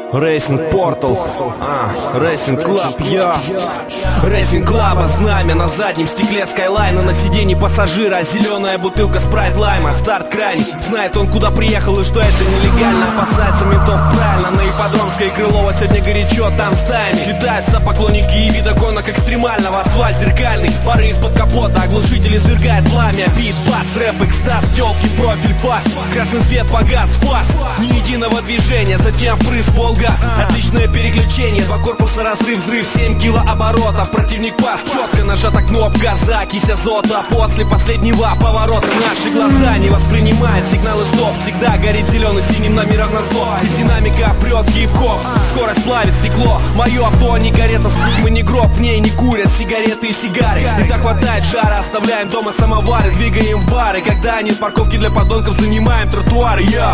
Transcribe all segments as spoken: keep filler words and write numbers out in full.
Racing Portal, а, Racing Club, я Racing Club, знамя на заднем стекле Скайлайна, на сиденье пассажира зеленая бутылка спрайт лайма. Старт крайний, знает он куда приехал и что это нелегально. Опасается ментов правильно, на Ипподромской Крылова сегодня горячо, там стаями считаются поклонники и вида гонок экстремального. Асфальт зеркальный, пары из-под капота, оглушители свергает пламя. Бит, бас, рэп, экстаз, тёлки, профиль, фас. Красный свет, погас, фас, ни единого движения, затем впрыск, полгаз. Отличное переключение, два корпуса, разрыв, взрыв, семь килооборотов. Противник пас, четко нажата кнопка, закись азота. После последнего поворота наши глаза не воспринимают сигналы стоп. Всегда горит зеленый, синим номером на зло. Из динамика прет хип-хоп, скорость плавит стекло. Мое авто не карета, мы не гроб, в ней не курят сигареты и сигары. И так хватает жара, оставляем дома самовары, двигаем в бары. Когда нет парковки для подонков, занимаем тротуары. Я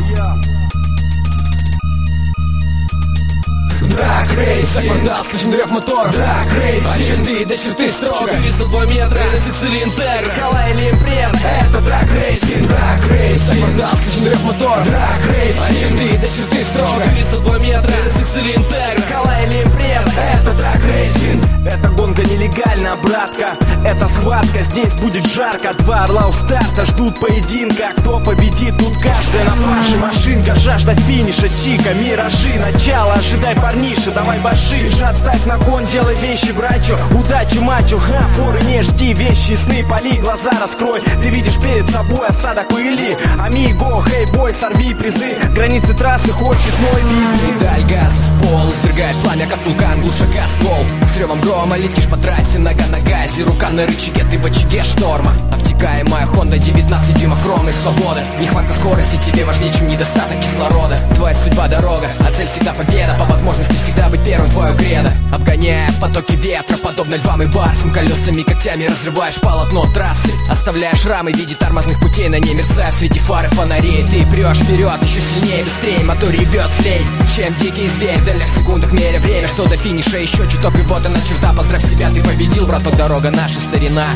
Драг рейс, так продал, слышен рев мотор. Драг рейс, от черты до черты строго. четыреста два метра, Сицилия Интегра, Скала или импреза, это драг рейсинг. Драг рейс, так продал, слышен рев мотор. Драг рейс, от черты до черты строго. четыреста два метра, Сицилия Интегра, Скала или импреза, это драг рейсинг. эта гонка нелегальна, братка, это схватка, здесь будет жарко. Два орла у старта ждут поединка, кто победит, тут каждая на фарше машинка. Жажда финиша, чика, миражи, начало, ожидай парниша, давай баши. Жад, ставь на кон, делай вещи, брачо, удачи, мачо, ха, форы не жди, вещи, сны, поли, глаза раскрой. Ты видишь перед собой осадок пыли, амиго, хей, бой, сорви призы, границы трассы, хоть честной вид. Педаль газ в пол, свергает пламя, как вулкан, глуша газ ствол. С ревом грома летишь по трассе, нога на газе, рука на рычаге, ты в очаге шторма. Обтекаемая Honda, девятнадцать дюймов ровной свободы. Нехватка скорости тебе важнее, чем недостаток кислорода. Твоя судьба дорога, а цель всегда победа. По возможности всегда быть первым, твое кредо. Обгоняя потоки ветра, подобно львам и барсам. Колесами, когтями разрываешь полотно трассы. Оставляя шрамы в виде тормозных путей, на ней мерцая в свете фары фонарей. Ты прешь вперед, еще сильнее, быстрее, мотор ревет злей, чем дикий зверь. В дальних секундах меря время, что до финиша еще чуток, и вот она черта. Поздравь себя, ты победил, браток, дорога наша старина.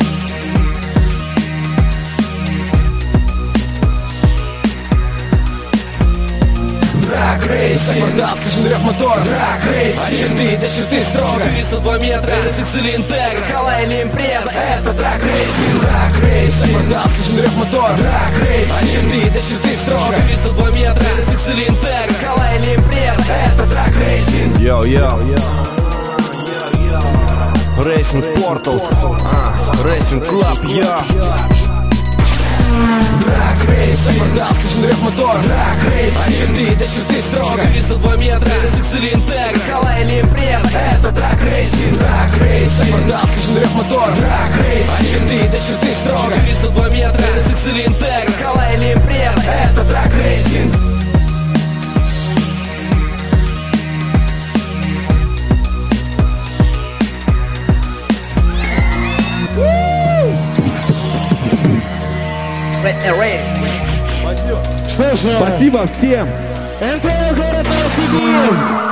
Драг рейс, так продал, слышен рев мотор. Драг рейс, от черты до черты строго. четыреста два метра, Сицилия Интегра, Скала или импреза, это драг рейсинг. Драг рейс, так продал, слышен рев мотор. Драг рейс, от черты до черты строго. четыреста два метра, Сицилия Интегра, Скала или импреза, это драг рейсинг. Йоу-йоу, Racing Portal, а, Racing Club, я Драг рейс, так продал, слышен рев мотор. Драг рейс, от черты до черты строго. четыреста два метра, Сицилия Интегра, Скала или импреза, это драг рейсинг. Драг рейс, так продал, слышен рев мотор. Драг рейс, от черты до черты строго. четыреста два метра, Сицилия Интегра, Скала или импреза, это драг рейсинг. Что ж, Спасибо всем. эн тэ о город Новосибирск.